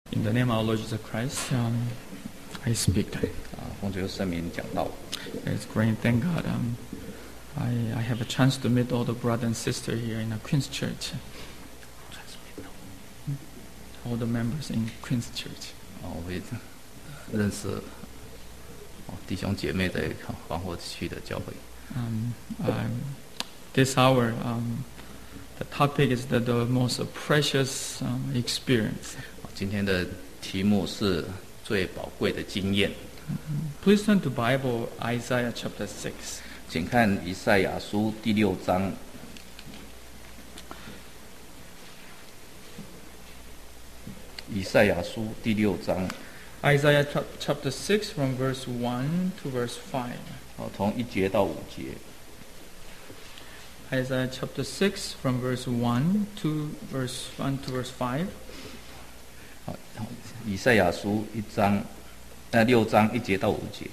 In the name of our Lord Jesus Christ, I speak. 奉主圣名讲道。 It's great, thank God. I have a chance to meet all the brothers and sisters here in Queen's Church. All the members in Queen's Church. 我也认识弟兄姐妹在黄河区的教会。 This hour, the topic is the most precious experience. 今天的题目是最宝贵的经验。 Please turn to Bible, Isaiah chapter 6. 请看以赛亚书第6章。以赛亚书第6章。 Isaiah chapter 6 from verse 1 to verse 5. 从1节到5节。 Isaiah chapter 6 from verse 1 to verse 5. 以赛亚书6章1节到5节。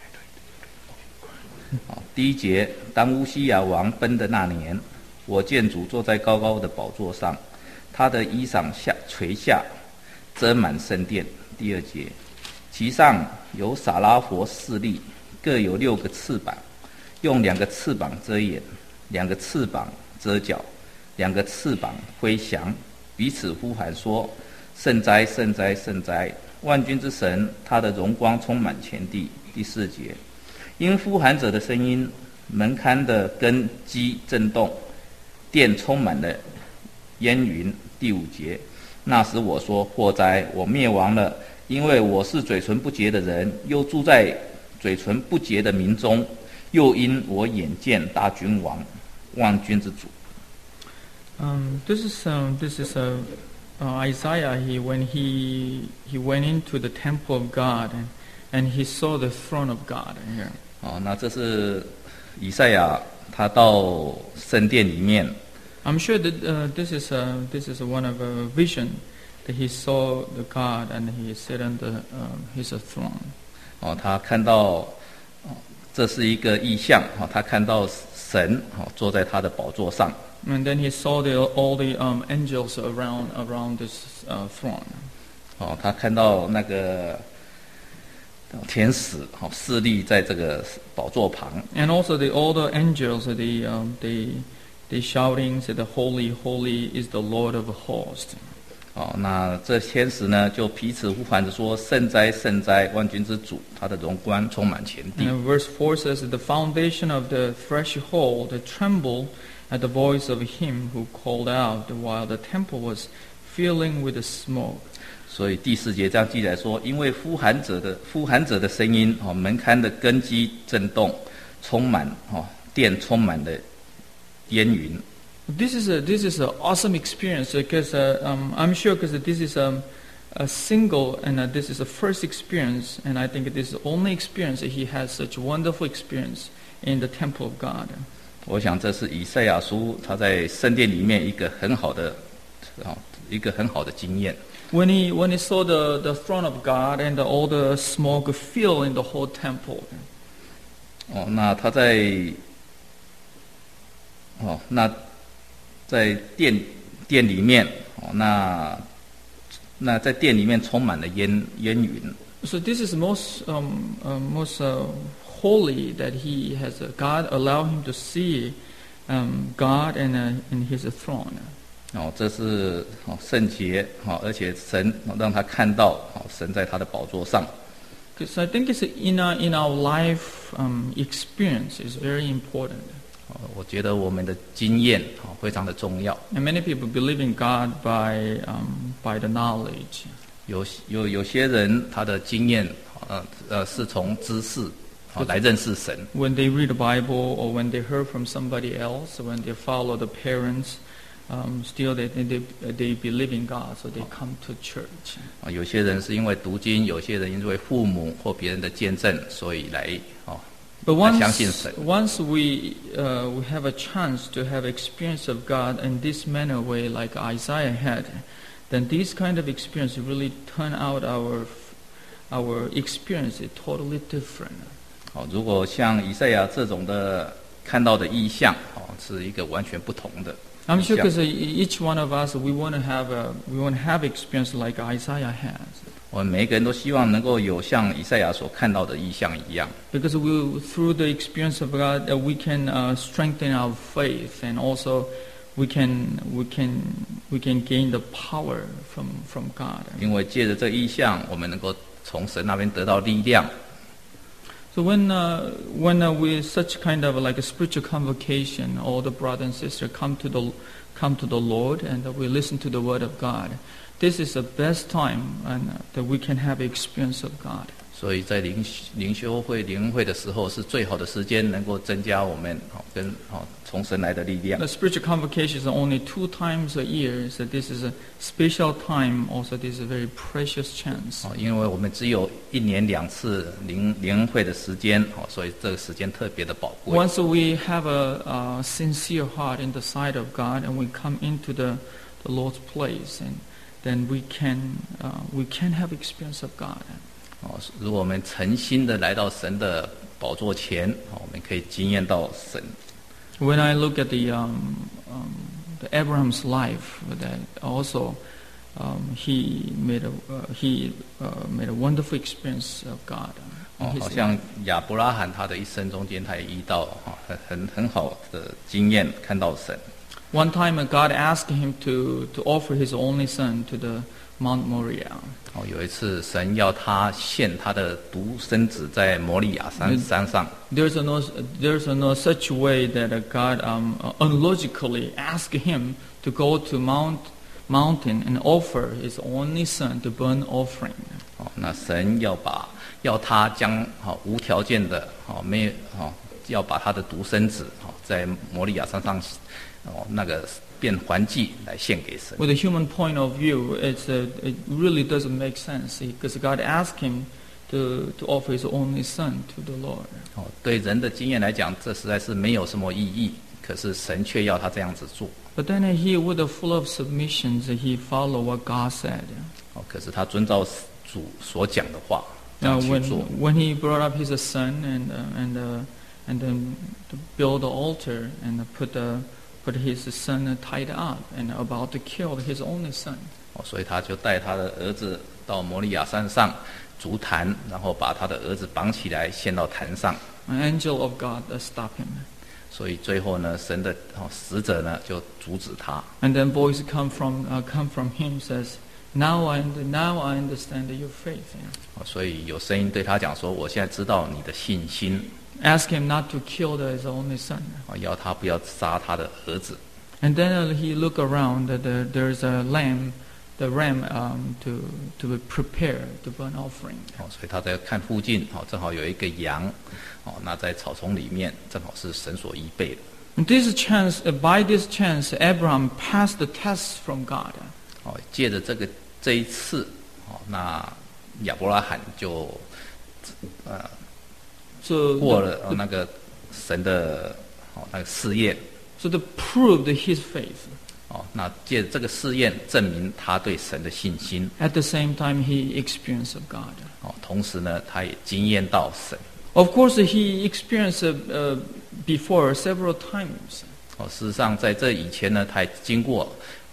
第1节，当乌西雅王崩的那年，我见主坐在高高的宝座上，他的衣裳垂下，遮满圣殿。第2节，其上有撒拉佛4立，各有6个翅膀，用2个翅膀遮眼，2个翅膀遮脚，2个翅膀飞翔，彼此呼喊说：圣哉，圣哉，圣哉！万军之神，他的荣光充满全地。第4节，因呼喊者的声音，门槛的根基震动，殿充满了烟云。第5节，那时我说：祸哉，我灭亡了，因为我是嘴唇不洁的人，又住在嘴唇不洁的民中，又因我眼见大君王，万军之主。 This is Isaiah. When he went into the temple of God and he saw the throne of God here. 那这是以赛亚他到圣殿里面。 I'm sure that this is one of a vision that he saw the God and he sat on his throne. 他看到这是一个异象，他看到神坐在他的宝座上。 And then he saw all the angels around this throne. 他看到那个天使侍立在这个宝座旁。 And also all the angels, they shouting, say, "The holy, holy is the Lord of hosts." 那这天使呢，就彼此呼喊着说：圣哉，圣哉，万军之主，他的荣光充满全地。 And verse 4 says, "The foundation of the threshold trembled at the voice of him who called out, while the temple was filling with the smoke." 所以第4节这样记载说：因为呼喊者的声音，门槛的根基震动，充满殿充满了烟云。 This is an awesome experience because I'm sure because this is a single and this is a first experience, and I think this is the only experience that he has such wonderful experience in the temple of God. 我想这是以赛亚书他在圣殿里面一个很好的经验。 When he saw the throne of God and all the smoke fill in the whole temple. 那他在殿里面，那在殿里面充满了烟云。 So this is most holy that God allow him to see God in his throne. 这是圣洁，而且神让他看到神在他的宝座上。 Because I think it's in our life experience is very important. 我觉得我们的经验非常的重要。 And many people believe in God by the knowledge. 有些人他的经验是从知识来认识神。 When they read the Bible or when they heard from somebody else, when they follow the parents, still they believe in God, so they come to church. 有些人是因为读经，有些人因为父母或别人的见证，所以来 But 相信神。 once we have a chance to have experience of God in this manner way, like Isaiah had, then this kind of experience really turn out our experience is totally different. 如果像以赛亚这种的看到的异象，是一个完全不同的。 I'm sure 意象 because each one of us, we want to have experience like Isaiah has. 我们每一个人都希望能够有像以赛亚所看到的意象一样。 Because through the experience of God, we can strengthen our faith, and also we can gain the power from God. 因为借着这意象，我们能够从神那边得到力量。 So when we such kind of like a spiritual convocation, all the brothers and sisters come to the Lord, and we listen to the Word of God. This is the best time, and that we can have experience of God. 所以在灵修会、灵恩会的时候，是最好的时间，能够增加我们跟从神来的力量 The。spiritual convocation is only 2 times a year, so this is a special time. Also, this is a very precious chance. 因为我们只有1年2次灵恩会的时间，所以这个时间特别的宝贵。 Once we have a sincere heart in the sight of God, and we come into the Lord's place, and then we can have experience of God. 如果我们诚心的来到神的宝座前，我们可以经验到神。 When I look at the Abraham's life, that also he made a wonderful experience of God. in his 好像 life. 亚伯拉罕他的一生中间，他也遇到很好的经验，看到神。 One time, God asked him to offer his only son to the Mount Moriah. 有一次，神要他献他的独生子在摩利亚山上。 There's no such way that God unlogically asked him to go to mountain and offer his only son to burn offering. 那神要他将无条件的要把他的独生子在摩利亚山上那个变燔祭来献给神。 With a human point of view, it really doesn't make sense because God asked him to offer his only son to the Lord. 对人的经验来讲，这实在是没有什么意义。可是神却要他这样子做。 But then he, with a full of submissions, he followed what God said. 可是他遵照主所讲的话，这 Now, 样去做。 when he brought up his son and then to build the altar and put his son tied up and about to kill his only son. 所以他就带他的儿子到摩利亚山上筑坛，然后把他的儿子绑起来献到坛上。 An angel of God stopped him. 所以最后呢，神的使者呢就阻止他。 And then voice come from him says, now I understand your faith. 所以有声音对他讲说：“我现在知道你的信心。” Ask him not to kill his only son. 要他不要杀他的儿子。 And then he looked around. There's a ram to be prepared to burn offering. 所以他在看附近，正好有一个羊，那在草丛里面，正好是神所预备的。 And by this chance, Abraham passed the test from God. 借着这一次，那亚伯拉罕就过了那个神的那个试验。 So to prove his faith. 那借着这个试验，证明他对神的信心。 At the same time, he experienced of God. 同时呢，他也经验到神。 Of course, he experienced before several times. 事实上，在这以前呢，他也经过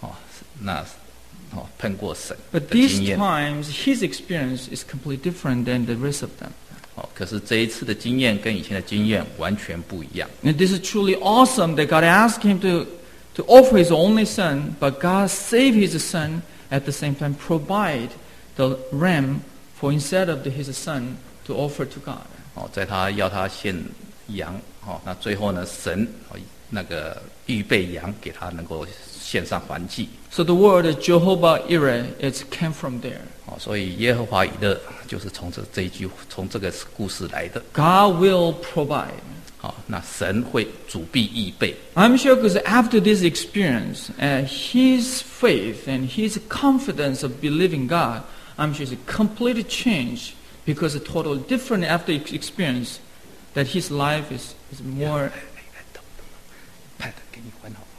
碰过神 But 的经 these 验。 times, his experience is completely different than the rest of them. 可是这一次的经验跟以前的经验完全不一样。 And this is truly awesome that God asked him to offer his only son, but God saved his son at the same time, provide the ram for instead of his son to offer to God. 在他要他献羊，那最后呢，神那个预备羊给他能够献上燔祭。 So the word Jehovah Ireh, it came from there. 所以耶和华以勒就是从这个故事来的。 God will provide. 那神会主必预备。 I'm sure because after this experience, his faith and his confidence of believing God, I'm sure it's completely changed because it's totally different after experience that his life is more. Pad 给你还好不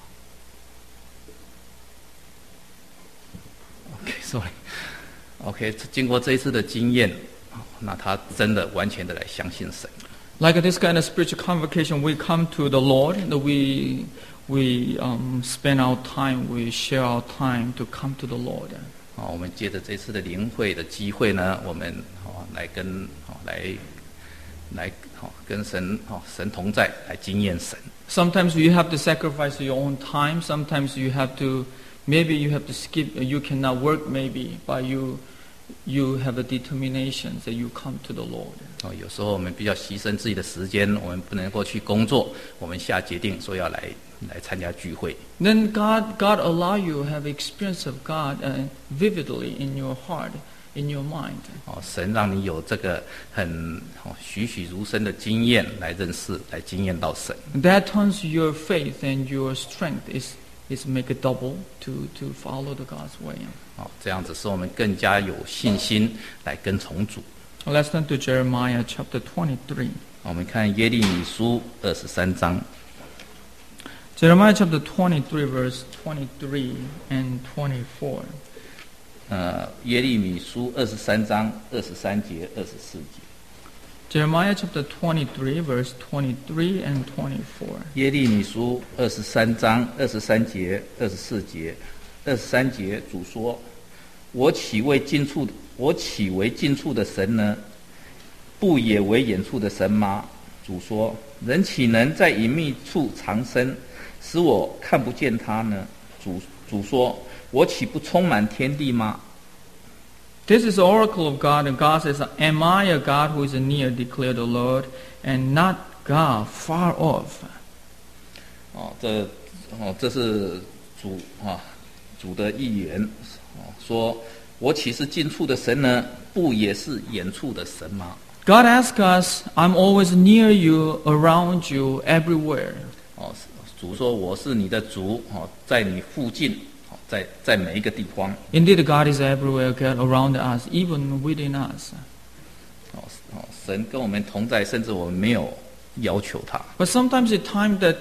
好 ？OK， sorry。OK， 经过这一次的经验，那他真的完全的来相信神。 Like this kind of spiritual convocation, we come to the Lord, and we we spend our time, we share our time to come to the Lord. 我们借着这次的灵会的机会呢，我们来跟神神同在，来经验神。 Sometimes you have to sacrifice your own time. Sometimes you have to, maybe you have to skip. You cannot work, maybe, but you have a determination that you come to the Lord. 有时候我们比较牺牲自己的时间，我们不能够去工作，我们下决定说要来参加聚会。 Then God allow you to have experience of God vividly in your heart, in your mind. 神让你有这个很栩栩如生的经验来认识，来经验到神。 That turns your faith and your strength is make it double to follow the God's way. 这样子使我们更加有信心来跟从主。 Let's turn to Jeremiah chapter 23. 我们看耶利米书23章。 Jeremiah chapter 23, verse 23 and 24. 耶利米书23章23节、24节。 Jeremiah chapter 23, verse 23 and 24. 耶利米书23章23节、24节。23节，主说：“我岂为近处的神呢？不也为远处的神吗？”主说：“人岂能在隐秘处藏身，使我看不见他呢？”主说：“我岂不充满天地吗？” This is the oracle of God, and God says, "Am I a God who is near, declared the Lord, and not God far off?" 这是主的预言，说：“我岂是近处的神呢？不也是远处的神吗？” God asks us, "I'm always near you, around you, everywhere." 主说：“我是你的主，在你附近，在每一个地方。” Indeed, God is everywhere, God around us, even within us. 神跟我们同在，甚至我们没有要求他。 But sometimes the time that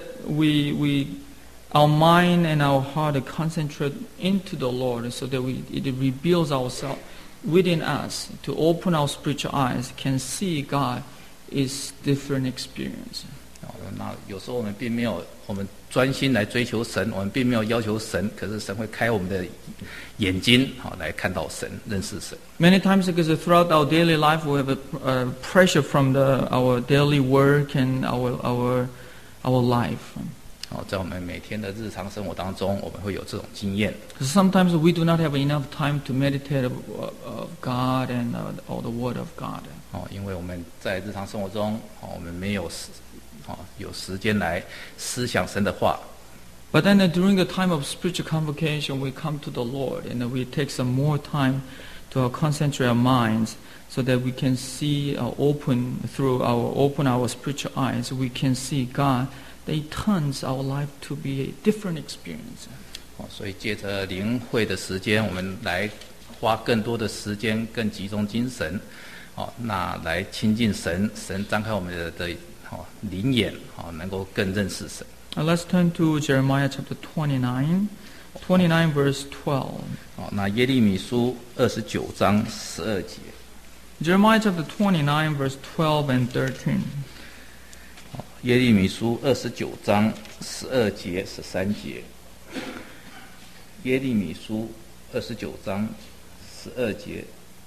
our mind and our heart concentrate into the Lord, so that it reveals ourselves within us to open our spiritual eyes, can see God is different experience. 那有时候我们并没有，我们专心来追求神，我们并没有要求神，可是神会开我们的眼睛，来看到神，认识神。 Many times, because throughout our daily life, we have a pressure from our daily work and our life. 在我们每天的日常生活当中，我们会有这种经验。 Sometimes we do not have enough time to meditate of God and or the Word of God. 因为我们在日常生活中，我们没有有时间来思想神的话。 But then during the time of spiritual convocation, we come to the Lord and we take some more time to concentrate our minds, so that we can see open our spiritual eyes. We can see God. It turns our life to be a different experience. 所以借着灵会的时间，我们来花更多的时间，更集中精神，那来亲近神，神张开我们的灵眼，能够更认识神。 Let's turn to Jeremiah chapter 29 verse 12. 那耶利米书29章12节。 Jeremiah chapter 29 verse 12 and 13. 耶利米书29章12节、13节。耶利米书29章12节：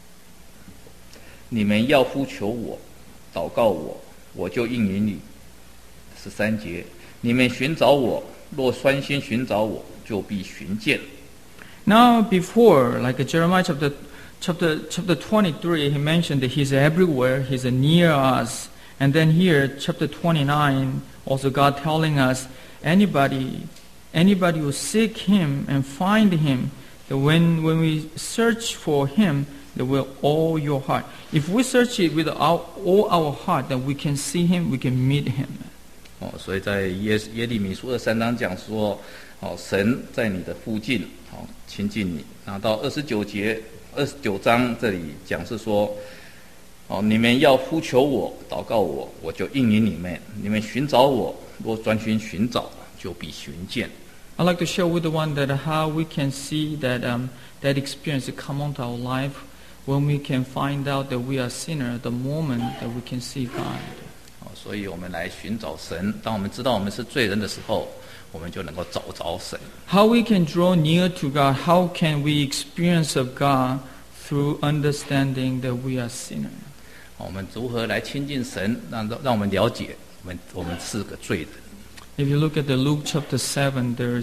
你们要呼求我，祷告我，我就应允你。13节：你们寻找我，若专心寻找我，就必寻见。 Now before, like Jeremiah chapter 23, he mentioned that he's everywhere, he's near us. And then here, chapter 29, also God telling us, anybody who seek Him and find Him, that when we search for Him, that with all your heart. If we search it with all our heart, then we can see Him, we can meet Him. 所以在耶利米书23章讲说，神在你的附近，亲近你。然后到29章这里讲是说，你们要呼求我，祷告我，我就应允你们。你们寻找我，若专心寻找，就必寻见。 I'd like to share with the one that how we can see that that experience come onto our life when we can find out that we are sinner. The moment that we can see God. 所以我们来寻找神。当我们知道我们是罪人的时候， 我们就能够找着神。 How we can draw near to God? How can we experience of God through understanding that we are sinners? 我们如何来亲近神，让我们了解我们是个罪人。 If you look at the Luke chapter 7, there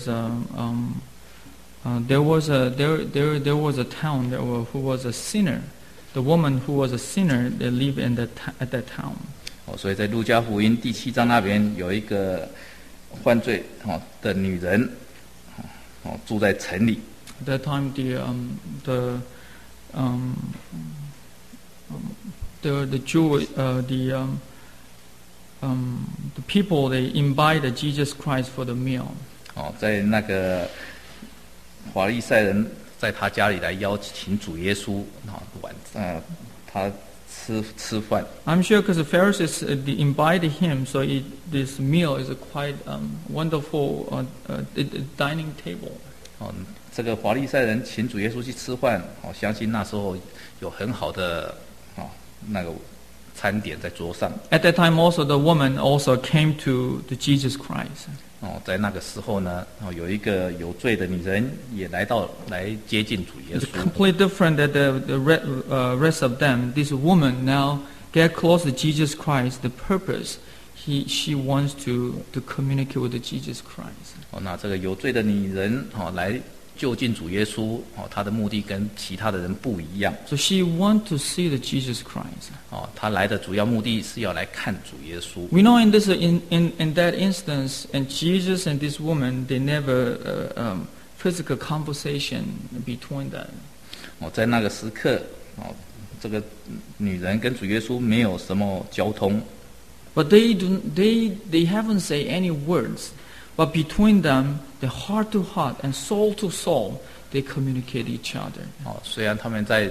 was a town who was a sinner. The woman who was a sinner, they lived at that town. 所以在路加福音第7章那边有一个犯罪的女人，住在城里。 At that time, the people they invited Jesus Christ for the meal. 在那个法利赛人在他家里来邀请主耶稣，他吃饭。 I'm sure because the Pharisees they invited him, so this meal is a quite wonderful dining table. 这个法利赛人请主耶稣去吃饭，相信那时候有很好的那个餐点在桌上。 At that time, also the woman also came to Jesus Christ. 在那个时候呢，有一个有罪的女人也来接近主耶 It's 稣。 completely different than the rest of them. This woman now get close to Jesus Christ. The purpose, she wants to communicate with Jesus Christ. 那这个有罪的女人来就近主耶稣，她的目的跟其他的人不一样。 So she wants to see the Jesus Christ. 她来的主要目的是要来看主耶稣。 We know in that instance, and Jesus and this woman, they never physical conversation between them. 在那个时刻，这个女人跟主耶稣没有什么交通。 But they haven't say any words. But between them, the heart to heart and soul to soul, they communicate each other. 虽然他们在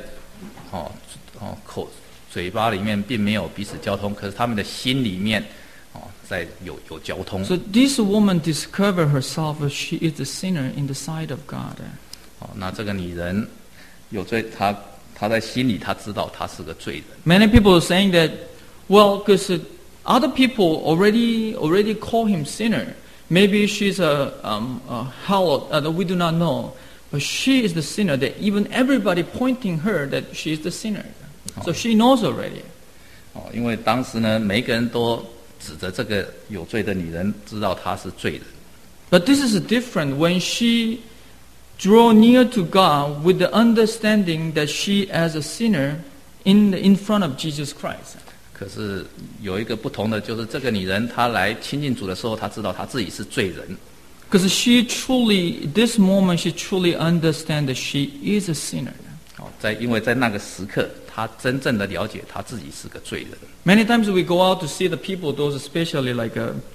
嘴巴里面并没有彼此交通，可是他们的心里面在有交通。 So this woman discovered herself as she is a sinner in the sight of God. 那这个女人有罪，她在心里她知道她是个罪人。 Many people are saying that, well, because other people already call him sinner. Maybe she's a hallowed, we do not know. But she is the sinner that even everybody pointing her that she is the sinner. So she knows already. 因为当时呢，每个人都指着这个有罪的女人，知道她是罪人。 But this is different when she draw near to God with the understanding that she as a sinner in front of Jesus Christ. 可是有一个不同的，就是这个女人她来亲近主的时候，她知道她自己是罪人。 Because this moment, she truly understands that she is a sinner. 因为在那个时刻，她真正的了解她自己是个罪人。 Many times we go out to see the people, those especially like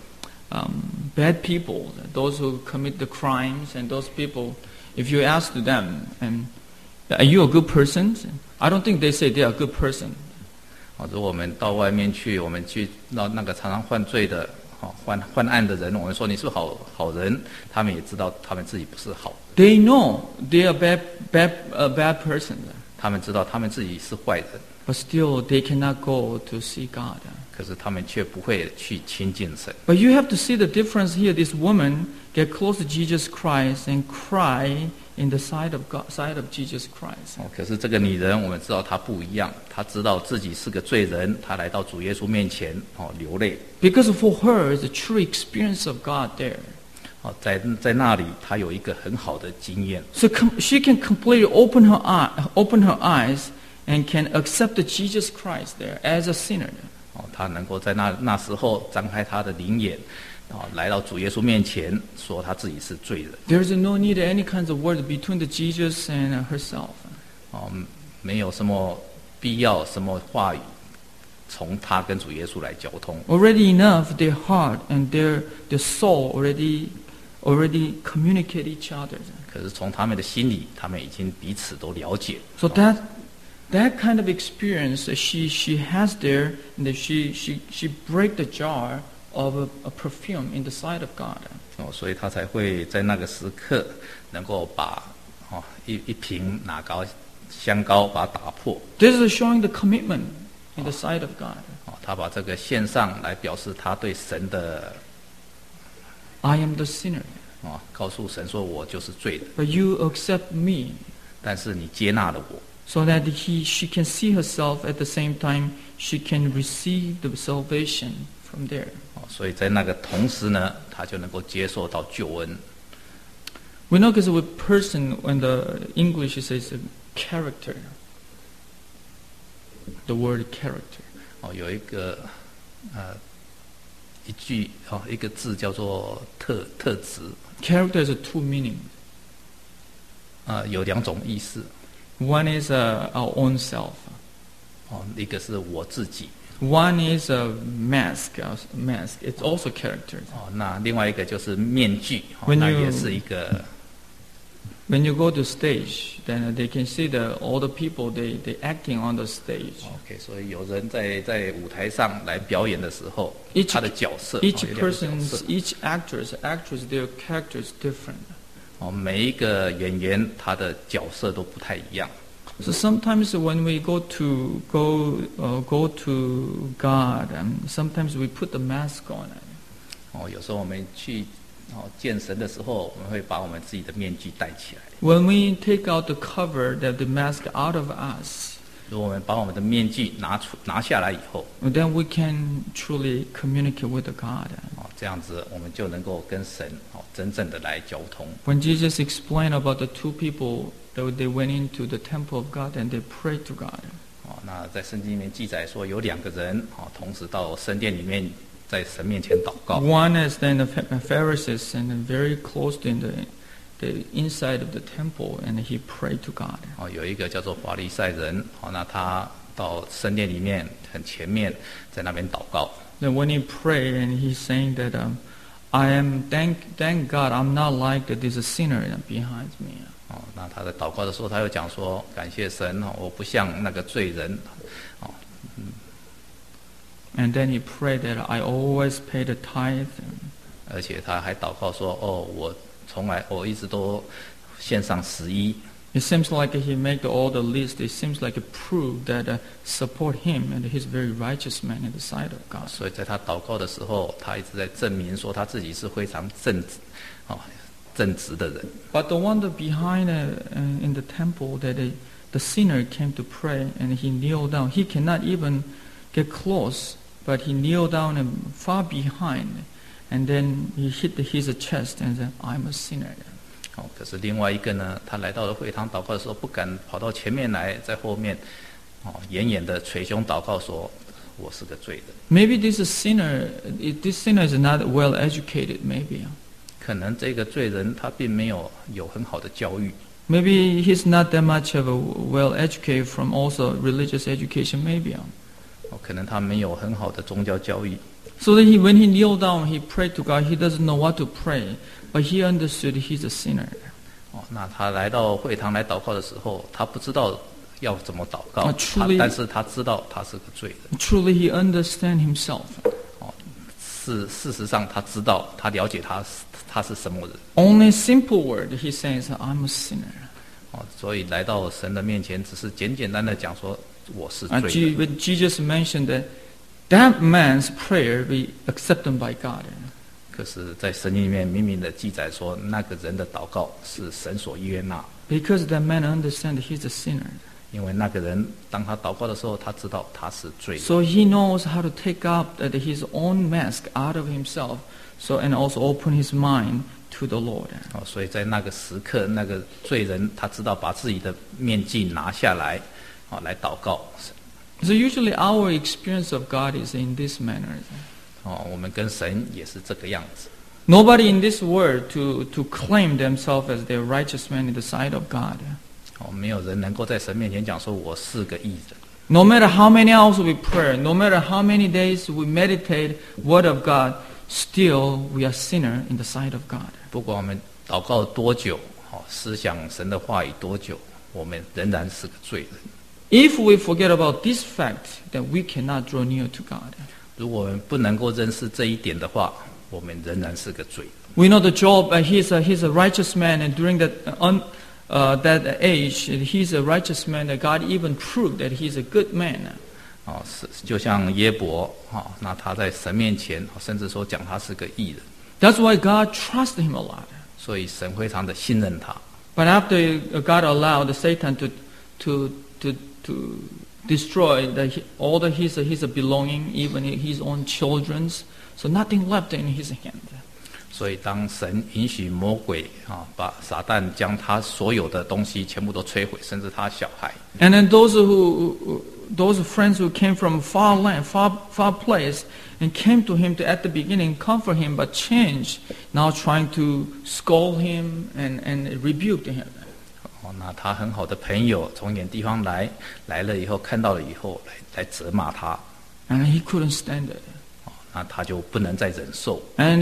bad people, those who commit the crimes, and those people, if you ask to them, and are you a good person? I don't think they say they are a good person. 如果我们到外面去，我们去到那个常常犯罪的、犯案的人，我们说你是好人，他们也知道他们自己不是好。 They know they are bad person. 他们知道他们自己是坏人。 But still, they cannot go to see God. 可是他们却不会去亲近神。 But you have to see the difference here. This woman get close to Jesus Christ and cry in the sight of God, sight of Jesus Christ. 可是这个女人，我们知道她不一样，她知道自己是个罪人，她来到主耶稣面前，流泪。 Because for her, it's a true experience of God there. 在那里，她有一个很好的经验。 So she can completely open her eyes and can accept Jesus Christ there as a sinner. 她能够在那时候张开她的灵眼，来到主耶稣面前，说她自己是罪人。 There's no need any kinds of words between the Jesus and herself. 没有什么必要什么话语，从她跟主耶稣来交通。 Already enough, their heart and their soul already communicate each other. 可是从他们的心里，他们已经彼此都了解。 So that kind of experience she has there, and that she break the jar of a perfume in the sight of God. 所以他才会在那个时刻能够把一瓶拿膏香膏把它打破。 This is showing the commitment in the sight of God. 他把这个献上来，表示他对神的 I am the sinner. 告诉神说我就是罪人， But you accept me 但是你接纳了我， so that she can see herself at the same time she can receive the salvation from there. 所以在那个同时呢，他就能够接受到救恩。 We know because with person, when the English says character, the word character. 有一个一句一个字叫做特质， Character has two meanings. 有两种意思， One is our own self. 一个是我自己， One is a mask. Mask. It's also character. 那另外一个就是面具， When 那 you- 也是一个 When you go to stage, then they can see all the people they acting on the stage. OK， 所以有人在舞台上来表演的时候， Each- 他的角色 Each 有两个角 person's, 色 each actress, their character is different. 每一个演员他的角色都不太一样。 So sometimes when we go to God, sometimes we put the mask on. 有时候我们去见神的时候，我们会把我们自己的面具戴起来。 When we take out the cover, the mask out of us, 如果我们把我们的面具拿下来以后， then we can truly communicate with God. 这样子我们就能够跟神真正的来交通。 When Jesus explained about the two people that they went into the temple of God and they prayed to God. 那在圣经里面记载说，有两个人同时到圣殿里面，在神面前祷告。 One is then the Pharisees and then very close in the inside of the temple, and he prayed to God. 有一个叫做法利赛人，那他到圣殿里面很前面，在那边祷告。 Then when he prayed, and he's saying that thank God I'm not like this sinner behind me. 那他在祷告的时候，他又讲说，感谢神，我不像那个罪人。 And then he prayed that I always pay the tithe. 而且他还祷告说，我一直都献上11。 It seems like he made all the list. It seems like it proved that support him and he's very righteous man in the sight of God. 所以在他祷告的时候，他一直在证明说他自己是非常正直的人。 But the one that behind in the temple that the sinner came to pray and he kneeled down. He cannot even get close, but he kneeled down and far behind, and then he hit his chest and said, "I'm a sinner." 可是另外一个呢，他来到了会堂祷告的时候，不敢跑到前面来，在后面远远的捶胸祷告说：“我是个罪人。” Maybe this sinner is not well educated. Maybe. 可能这个罪人他并没有很好的教育。 Maybe he's not that much of a well educated from also religious education. Maybe. 可能他没有很好的宗教教育。 So that when he kneeled down, he prayed to God. He doesn't know what to pray, but he understood he's a sinner. 那他来到会堂来祷告的时候，他不知道要怎么祷告，但是他知道他是个罪人。 Truly, he understands himself. 事实上，他知道，他了解他是什么人。 Only simple word, he says, "I'm a sinner." 所以来到神的面前，只是简简单的讲说我是罪人。 But Jesus mentioned that man's prayer be accepted by God. 可是，在圣经里面明明的记载说，那个人的祷告是神所悦纳。 Because that man understands he's a sinner. 因为那个人当他祷告的时候，他知道他是罪人。 So he knows how to take up his own mask out of himself, and also open his mind to the Lord. 所以在那个时刻，那个罪人他知道把自己的面具拿下来，来祷告。 So usually our experience of God is in this manner. 我们跟神也是这个样子。 Nobody in this world to claim themselves as the righteous man in the sight of God. 没有人能够在神面前讲说我是个义人。 No matter how many hours we pray, no matter how many days we meditate Word of God, still we are sinner in the sight of God. 不管我们祷告多久，思想神的话语多久，我们仍然是个罪人。 If we forget about this fact, then we cannot draw near to God. 如果我们不能够认识这一点的话，我们仍然是个罪人。 We know the Job, he's a righteous man, and during that age, he's a righteous man. That God even proved that he's a good man. 就像耶伯，那他在神面前，甚至说讲他是个义人。 That's why God trusted him a lot. 所以神非常的信任他。 But after God allowed Satan to destroy all his belonging, even his own children's, so nothing left in his hand. 所以当神允许魔鬼把撒旦将他所有的东西全部都摧毁，甚至他小孩。 And then those friends who came from far land, far place, and came to him to at the beginning comfort him, but changed, now trying to scold him and rebuke him. 那他很好的朋友从远地方来了以后，看到了以后来责骂他， And he couldn't stand it. 那他就不能再忍受。 And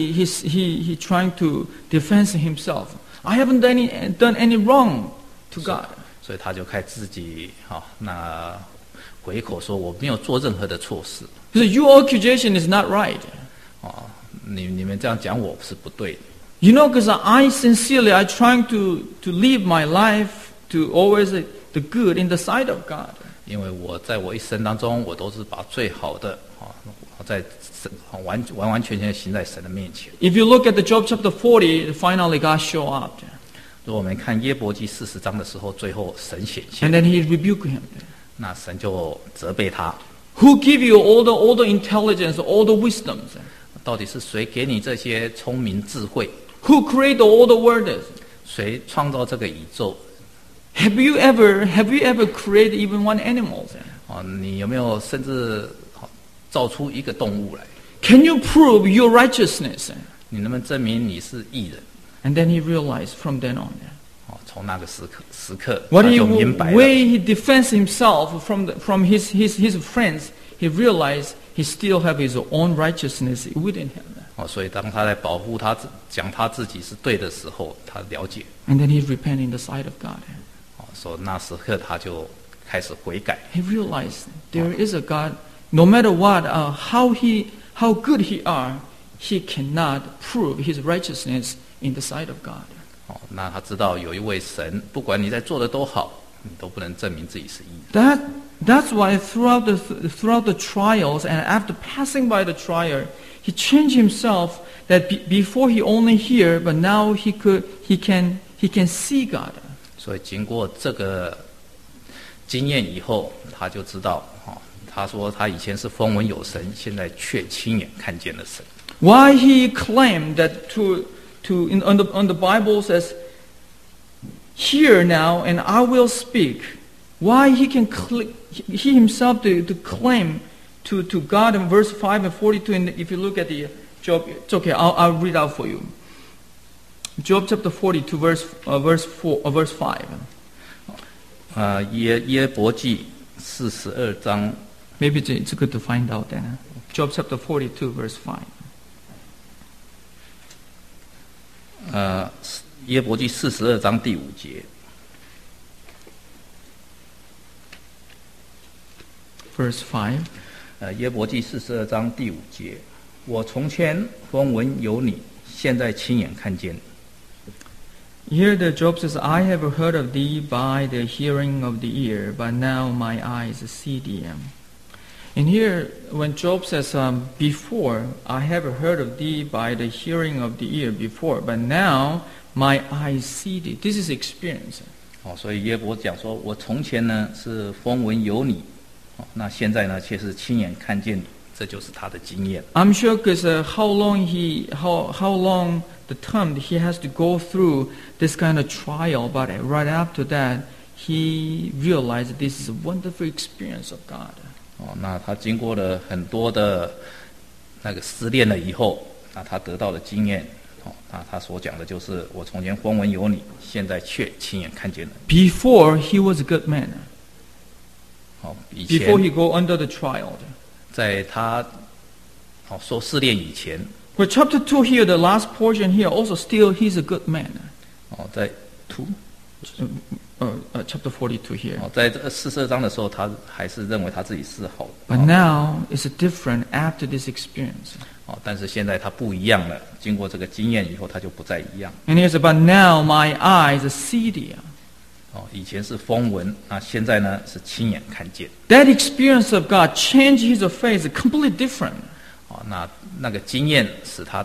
he trying to defend himself. I haven't done any wrong to God. 所以他就开自己那回口说我没有做任何的错事。 He said, your accusation is not right. 你们这样讲我是不对的。 You know, because I trying to live my life to always the good in the sight of God. 因为我在我一生当中，我都是把最好的在完全的行在神的面前。 If you look at the Job chapter 40, finally God show up. 如果我们看约伯记40章的时候，最后神显现， And then he rebuked him. 那神就责备他。 Who give you all the intelligence, all the wisdoms? 到底是谁给你这些聪明智慧？ Who create all the worlds? 谁创造这个宇宙？ Have you ever created even one animal? 你有没有甚至造出一个动物来？ Can you prove your righteousness? 你能不能证明你是义人？ And then he realized from then on. 从那个时刻， What 他 he 就明白了。 way he defends himself from his friends, he realized he still have his own righteousness within him. 所以当他在保护他讲他自己是对的时候，他了解。 And then he repent in the sight of God. 所以那时刻他就开始悔改。 He realized there is a God. No matter what, how good he are, he cannot prove his righteousness in the sight of God. 那他知道有一位神，不管你在做的多好，你都不能证明自己是义人。 That's why throughout the trials and after passing by the trial, he changed himself. That before he only hear, but now he can see God. 所以经过这个经验以后，他就知道，他说他以前是风闻有神，现在却亲眼看见了神。 Why he claimed that on the Bible says, "Hear now, and I will speak." Why he himself to claim to God in verse 5 and 42? And if you look at the Job, it's okay. I'll read out for you. Job chapter 42, verse 5. 约伯记42章。 Maybe it's good to find out then. Job chapter 42, verse 5. 约伯记42章第5节。 Verse 5. 约伯记42章第5节，我从前风闻有你，现在亲眼看见。 Here the Job says, I have heard of thee by the hearing of the ear, but now my eyes see thee. And here, when Job says, before, I have heard of thee by the hearing of the ear before, but now my eyes see thee. This is experience. 所以约伯讲说，我从前呢是风闻有你，那现在呢却是亲眼看见你，这就是他的经验。 I'm sure because how long the time he has to go through this kind of trial, but right after that, he realized this is a wonderful experience of God. 那他经过了很多的那个失恋了以后，那他得到的经验，那他所讲的就是我从前风闻有你，现在却亲眼看见了。 Before he was a good man. 以前 Before he go under the trial. 在他受试炼以前， But chapter 2 here, the last portion here, also still he's a good man. 在2 chapter 42 here. 在这42章的时候，他还是认为他自己是好的。 But now it's different after this experience. 但是现在他不一样了，经过这个经验以后，他就不再一样。 And he said, but now my eyes see thee. 以前是风闻，那现在呢是亲眼看见。 That experience of God changed his face completely different. 那个经验使他的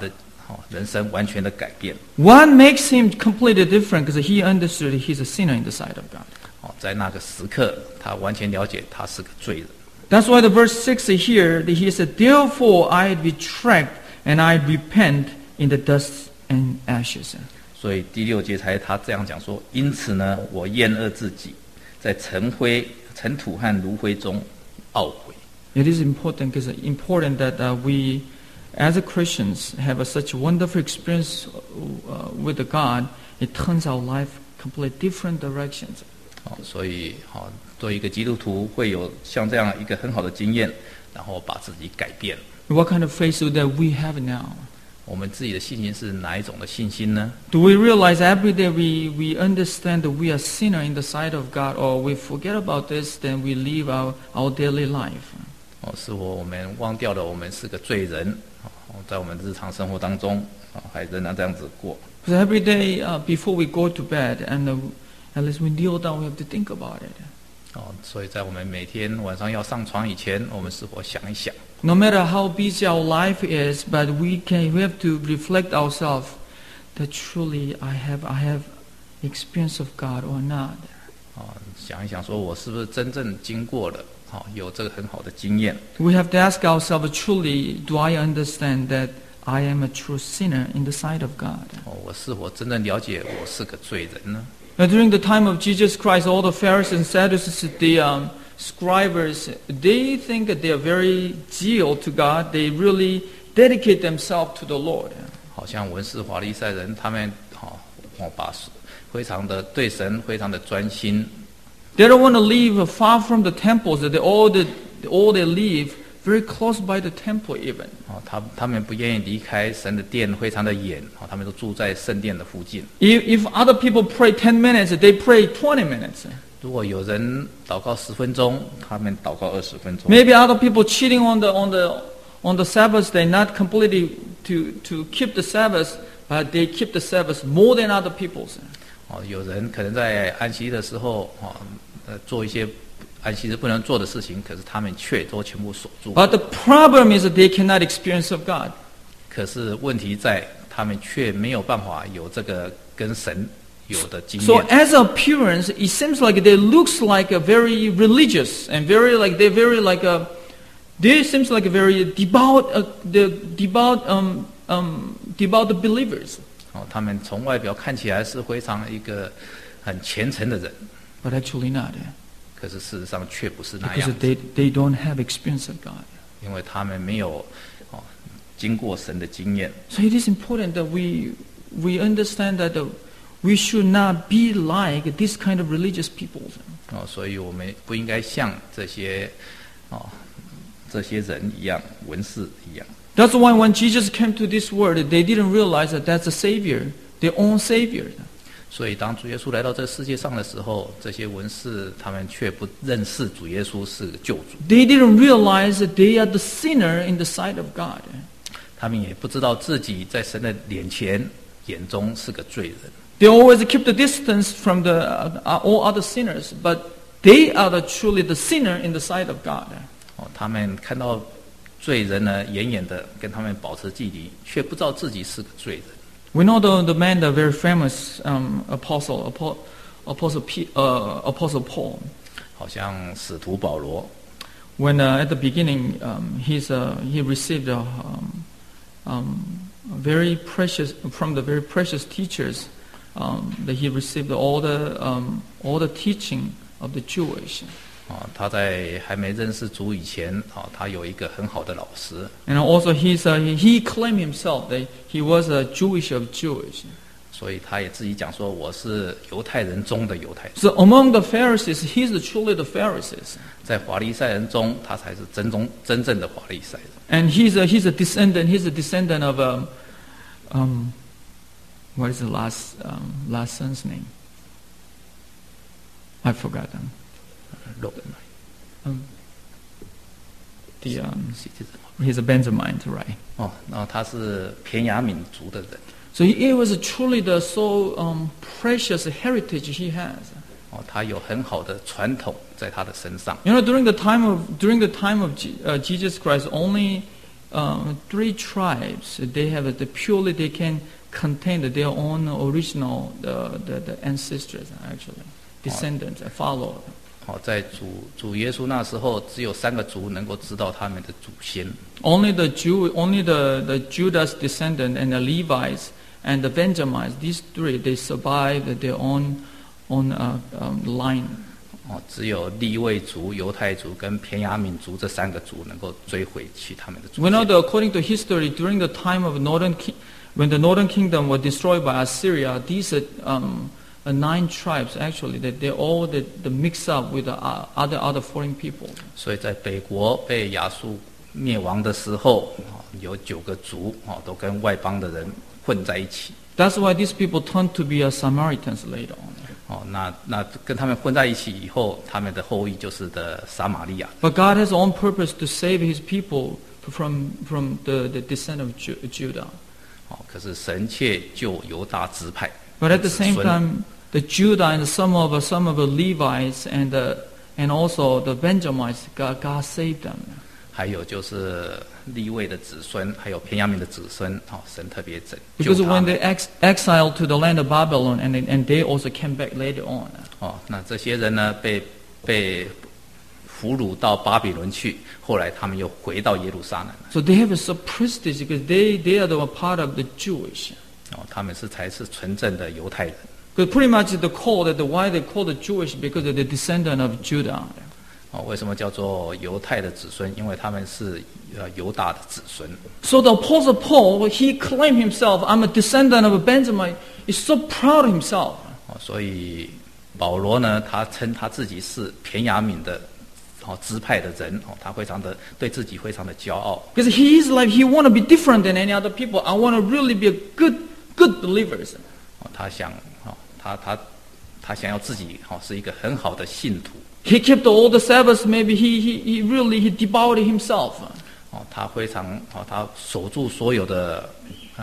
人生完全的改变。 What makes him completely different? Because he understood he's a sinner in the sight of God. 在那个时刻，他完全了解他是个罪人。 That's why the verse 6 here, he said, Therefore I retract and I repent in the dust and ashes. 所以第6节他这样讲说：因此呢，我厌恶自己，在尘土和炉灰中懊悔。 It is important that we, as Christians, have such wonderful experience with God. It turns our life completely different directions. 所以做一个基督徒会有像这样一个很好的经验，然后把自己改变。 What kind of faith that we have now? 我们自己的信心是哪一种的信心呢？ Do we realize every day we understand that we are sinner in the sight of God, or we forget about this, then we live our daily life? 是我们忘掉了我们是个罪人，在我们日常生活当中，还仍然这样子过。 So every day before we go to bed, and at least we kneel down, we have to think about it. 所以在我们每天晚上要上床以前，我们是否想一想？ No matter how busy our life is, but we have to reflect ourselves that truly I have experience of God or not. 想一想，说我是不是真正经过了，有这个很好的经验？ We have to ask ourselves, truly, do I understand that I am a true sinner in the sight of God? 我是否真正了解我是个罪人呢？ During the time of Jesus Christ, all the Pharisees and Sadducees, the scribes, they think that they are very zeal to God. They really dedicate themselves to the Lord. 好像文士法利赛人，他们把非常的对神非常的专心。 They don't want to live far from the temples. All they live very close by the temple even. 他们不愿意离开神的殿，非常的远，他们都住在圣殿的附近。 If other people pray 10 minutes, they pray 20 minutes. 如果有人祷告10分钟，他们祷告20分钟。 Maybe other people cheating on the Sabbath day, not completely to keep the Sabbath, but they keep the Sabbath more than other people's. 有人可能在安息日的时候，做一些安息日不能做的事情，可是他们却都全部守住。 But the problem is that they cannot experience of God. 可是问题在，他们却没有办法有这个跟神有的经验。 So as appearance, it seems like they looks like a very religious and they seems like a very devout believers. 他们从外表看起来是非常一个很虔诚的人， But actually not. 可是事实上却不是那 Because 样， they don't have experience of God. 因为他们没有经过神的经验。 So it is important that we understand that we should not be like this kind of religious people. 所以我们不应该像这些人一样，文士一样。 That's why when Jesus came to this world, they didn't realize that that's a savior, their own savior. 所以当主耶稣来到这个世界上的时候，这些文士他们却不认识主耶稣是个救主。 They didn't realize that they are the sinner in the sight of God. 他们也不知道自己在神的眼中是个罪人。 They always keep the distance from all other sinners, but they are truly the sinner in the sight of God. 他们看到罪人呢，远远的跟他们保持距离，却不知道自己是个罪人。 We know the man, the very famous apostle Paul. 好像使徒保罗， When at the beginning he received very precious from the very precious teachers that he received all the teaching of the Jewish. 他在还没认识主以前，他有一个很好的老师。 And also he claimed himself that he was a Jewish of Jewish. 所以他也自己讲说，我是犹太人中的犹太人。 So among the Pharisees, he's truly the Pharisees. 在法利赛人中，他才是真正的法利赛人。 And he's a descendant of what is the last son's name? I forgot them. He's a Benjamin, right? 然后他是偏雅悯族的人。 So it was truly the so precious heritage he has. 他有很好的传统在他的身上。 You know, during the time of Jesus Christ, only three tribes. They have the purely they can contain their own original the ancestors actually descendants follow. 在主耶稣那时候，只有3个族能够知道他们的祖先。 Only the Judah's descendant and the Levites and the Benjamites, these three, they survived their own line. 只有利未族、犹太族跟便雅悯族这3个族能够追回去他们的祖 We 先。 know that according to history, during the time of when the northern kingdom was destroyed by Assyria, these 9 tribes actually that they all the mix up with the other foreign people. 所以在北国被亚述灭亡的时候，有9个族都跟外邦的人混在一起。 That's why these people turned to be Samaritans later on. 那跟他们混在一起以后，他们的后裔就是的撒玛利亚。 But God has on purpose to save His people from the descent of Judah. 可是神却救犹大支派。 But at the same time, the Judah and some of the Levites and also the Benjamites, God saved them. 还有就是利未的子孙，还有便雅悯的子孙，神特别拯救 Because 他 when 们 they exiled to the land of Babylon and they also came back later on. 那这些人呢，被俘虏到巴比伦去，后来他们又回到耶路撒冷。 So they have a prestige because they are the part of the Jewish. 他们才是纯正的犹太人。 Because pretty much the call that why they call the Jewish because of the descendant of Judah. 为什么叫做犹太的子孙？因为他们是犹大的子孙。 So the Apostle Paul, he claimed himself, I'm a descendant of a Benjamin. He's so proud of himself. 所以保罗呢，他称他自己是便雅悯的支派的人，他非常的对自己非常的骄傲。 Because he is like he want to be different than any other people. I want to really be a good believers. 他想他想要自己是一个很好的信徒。 He kept all the Sabbaths. Maybe he really devoured himself. 他非常他守住所有的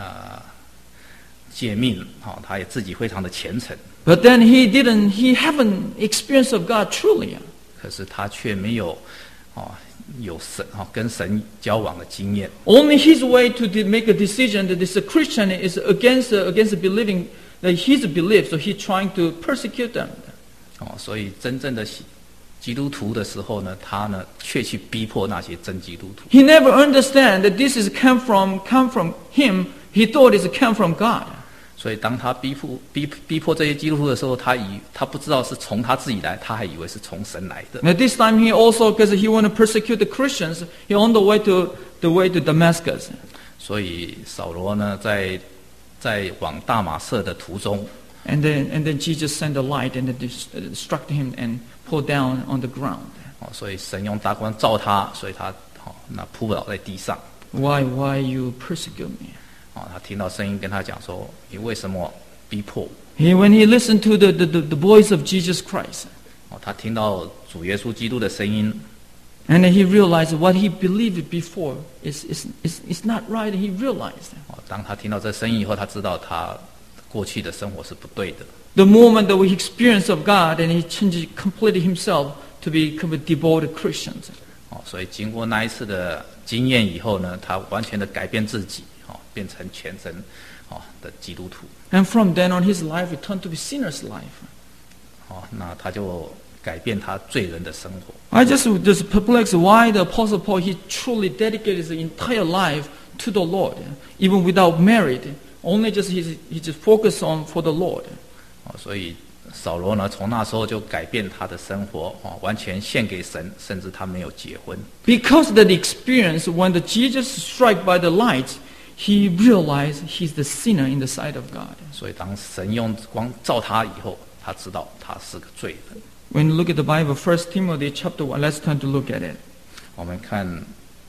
诫命，他也自己非常的虔诚。 But then he haven't experienced of God truly. 可是他却没有有神跟神交往的经验。 Only his way to make a decision that this Christian is against believing that his belief, so he's trying to persecute them. 所以真正的基督徒的时候呢，他呢却去逼迫那些真基督徒。 He never understand that this is come from him. He thought it come from God. 所以当他逼迫这些基督徒的时候，他不知道是从他自己来，他还以为是从神来的。 At this time, he also because he want to persecute the Christians, he on the way to Damascus. 所以扫罗呢，在往大马色的途中， And then Jesus sent a light and it struck him and pulled down on the ground. 所以神用大光照他，所以他扑倒在地上。 Why you persecute me? 他听到声音跟他讲说：“你为什么逼迫我？” When he listened to the voice of Jesus Christ, 他听到主耶稣基督的声音， and he realized what he believed before is not right. He realized. 当他听到这声音以后，他知道他过去的生活是不对的。 The moment that we experience of God, and he changed completely himself to become a devoted Christian. 所以经过那一次的经验以后呢，他完全的改变自己，变成全真的基督徒。 And from then on, his life returned to be sinner's life. 那他就改变他罪人的生活。 I just perplexed why the Apostle Paul he truly dedicated his entire life to the Lord, even without married. Only just he just focused on for the Lord. 所以扫罗呢，从那时候就改变他的生活，完全献给神，甚至他没有结婚。 Because of that experience, when the Jesus struck by the light, he realized he's the sinner in the sight of God. 所以当神用光照他以后，他知道他是个罪人。 When you look at the Bible, 1 Timothy chapter 1, let's turn to look at it. 我们看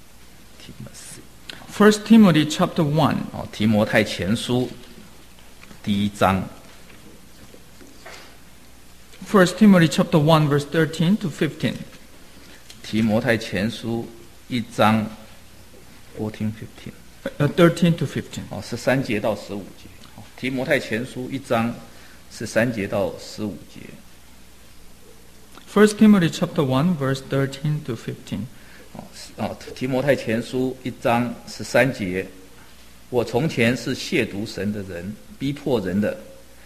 1 Timothy chapter 1. 提摩太前书第1章。 1 Timothy chapter 1, verse 13 to 15. 提摩太前书1章13 13 to 15. 13节到15节。提摩太前书1章13节到15节。 1 Timothy chapter 1, verse 13 to 15. 提摩太前书1章13节，我从前是亵渎神的人，逼迫人的，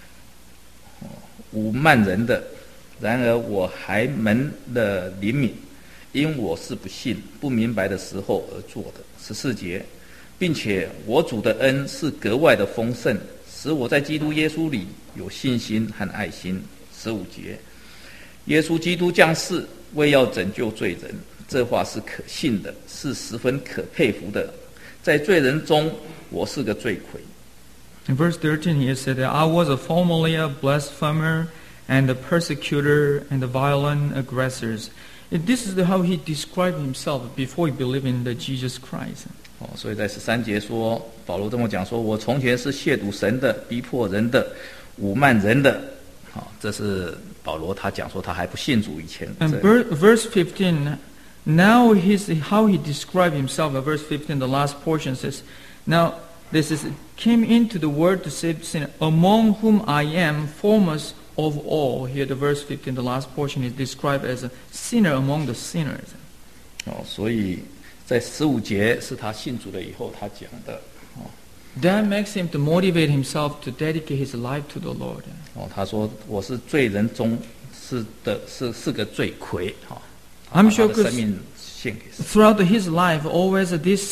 侮慢人的，然而我还蒙了怜悯，因我是不信不明白的时候而做的。14节，并且我主的恩是格外的丰盛，使我在基督耶稣里有信心和爱心。15节，耶稣基督降世为要拯救罪人，这话是可信的，是十分可佩服的。在罪人中，我是个罪魁。 In verse 13, he said that I was formerly a blasphemer and a persecutor and a violent aggressors. This is how he described himself before he believed in the Jesus Christ. 所以在13节说，保罗这么讲说，我从前是亵渎神的，逼迫人的，侮慢人的。这是保罗他讲说他还不信主以前。 And verse 15, now how he described himself. Verse 15, the last portion says, now this is came into the world to save sin, among whom I am foremost of all. Here the verse 15, the last portion is described as a sinner among the sinners. 所以在15节是他信主了以后他讲的。 That makes him to motivate himself to dedicate his life to the Lord. 他说我是罪人中是个罪魁。 I'm sure because 生命献给神。 throughout his life, always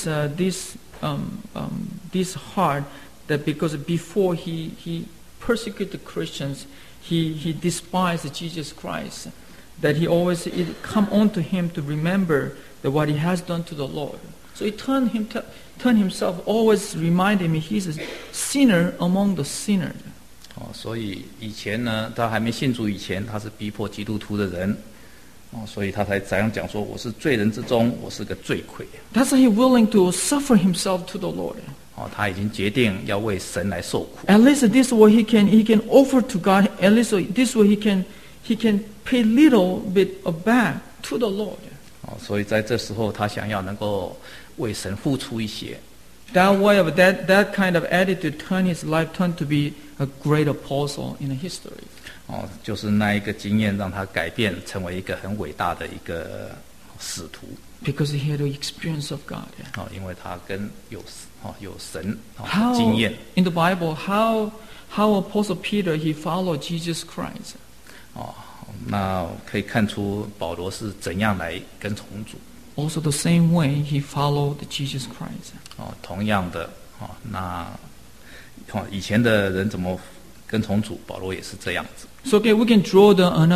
this heart that because before he persecuted Christians, he despised Jesus Christ. That he always it come on to him to remember that what he has done to the Lord. So he turned himself, always remind him he's a sinner among the sinners. 所以以前呢，他还没信主以前，他是逼迫基督徒的人。所以他才这样讲说，我是罪人之中，我是个罪魁。 That's why he willing to suffer himself to the Lord. 他已经决定要为神来受苦。 At least this way he can offer to God. At least this way he can pay little bit back to the Lord. 所以在这时候，他想要能够为神付出一些。 That way of that kind of attitude turned his life to be a great apostle in history. 就是那一个经验让他改变，成为一个很伟大的一个使徒。 Because he had the experience of God. 因为他有神 How 经验。 in the Bible how Apostle Peter he followed Jesus Christ. 那可以看出保罗是怎样来跟从主。 Also the same way he followed Jesus Christ. 同样的，那以前的人怎么跟从主，保罗也是这样子。 So we can draw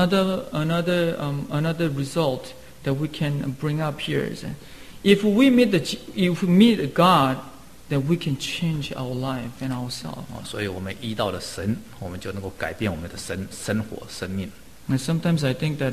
another result that we can bring up here. Is that if we meet God, then we can change our life and ourselves. 所以我们遇到了神，我们就能够改变我们的生活生命。 And sometimes I think that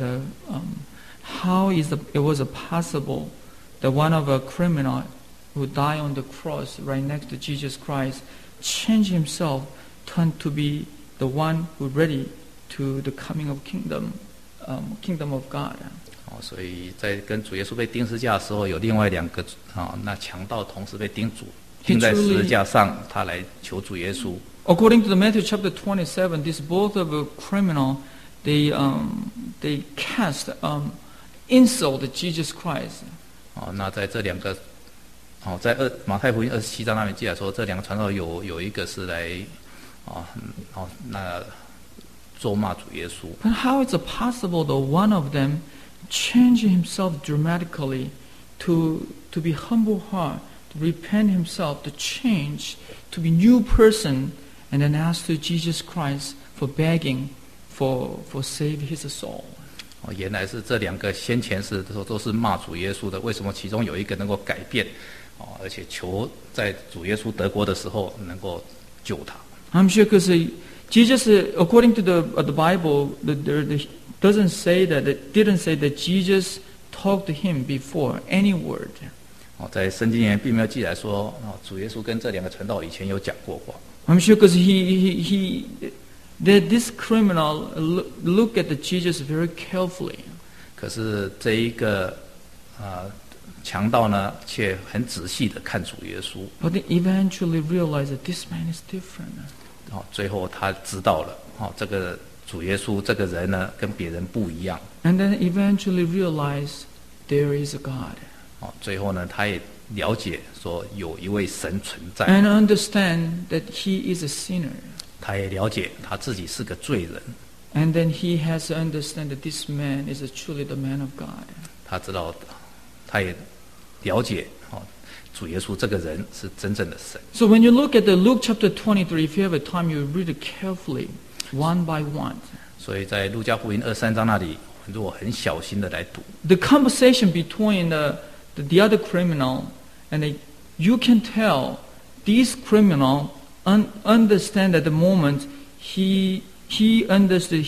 how it was possible that one of a criminal who died on the cross right next to Jesus Christ changed himself, turned to be the one who ready to the coming of kingdom of God. 所以在跟主耶稣被钉十字架的时候，有另外2个那强盗同时被钉在十字架上，他来求主耶稣。 According to the Matthew chapter 27, these both of a criminal they cast insult Jesus Christ. 那在这2个在马太福音27章那边记载说，这2个传道有一个是来那咒骂主耶稣。 But how is it possible that one of them changed himself dramatically to be humble heart, to repent himself, to change, to be new person, and then ask to Jesus Christ for begging for save his soul? 原来是这2个先前都是骂主耶稣的，为什么其中有一个能够改变，而且求在主耶稣得国的时候能够救他？ I'm sure because Jesus, according to the Bible, didn't say that Jesus talked to him before any word. 在圣经里面并没有记载说，主耶稣跟这2个传道以前有讲过话。 I'm sure because this criminal looked at Jesus very carefully. 可是这一个强盗呢，却很仔细的看主耶稣。 But they eventually realized that this man is different. 最后他知道了，这个主耶稣这个人呢，跟别人不一样。 And then eventually realized there is a God. 最后呢，他也了解说有一位神存在， and understand that he is a sinner. 他也了解他自己是个罪人， And then he has to understand that this man is truly the man of God. 他知道，他也了解主耶稣这个人是真正的神。 So when you look at the Luke chapter 23, if you have a time, you read it carefully, one by one. 所以在路加福音23章那里，如果很小心的来读， The conversation between the other criminal and you can tell this criminal understand at the moment he understood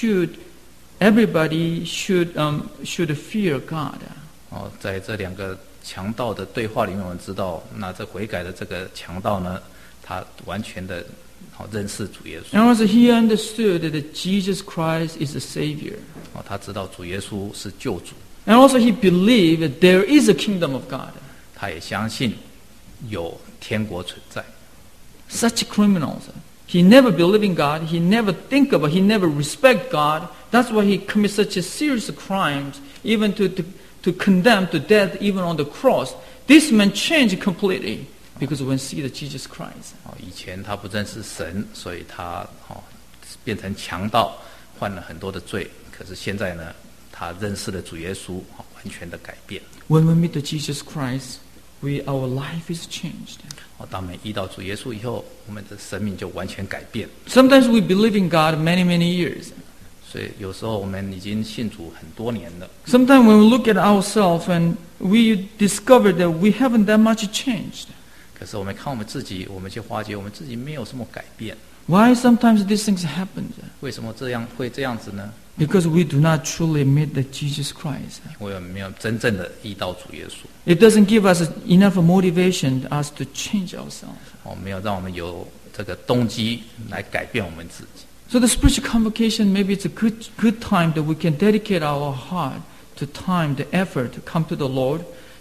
everybody should fear God. 在这两个强盗的对话里面，我们知道，那这悔改的这个强盗呢，他完全的认识主耶稣， And also he understood that Jesus Christ is the Savior. 他知道主耶稣是救主， And also he believed that there is a kingdom of God. 他也相信有天国存在。 Such criminals, he never believed in God, he never think about, he never respect God. That's why he commits such a serious crimes, even to condemn to death, even on the cross. This man changed completely because when see the Jesus Christ. 以前他不认识神，所以他变成强盗，犯了很多的罪。可是现在呢，他认识了主耶稣，完全的改变。 When we meet the Jesus Christ, our life is changed. 当我们遇到主耶稣以后，我们的生命就完全改变。 Sometimes we believe in God many years. 所以有时候我们已经信主很多年了。 Sometimes when we look at ourselves and we discover that we haven't that much changed. 可是我们看我们自己，我们就发觉我们自己没有什么改变。 Why sometimes these things happen? 为什么会这样子呢？ Because we do not truly meet the Jesus Christ. 因为我们没有真正的遇到主耶稣， It doesn't give us enough motivation to us to change ourselves. 没有让我们有这个动机来改变我们自己。 So the spiritual convocation, maybe it's a good time that we can dedicate our heart to time, the effort to come to the Lord,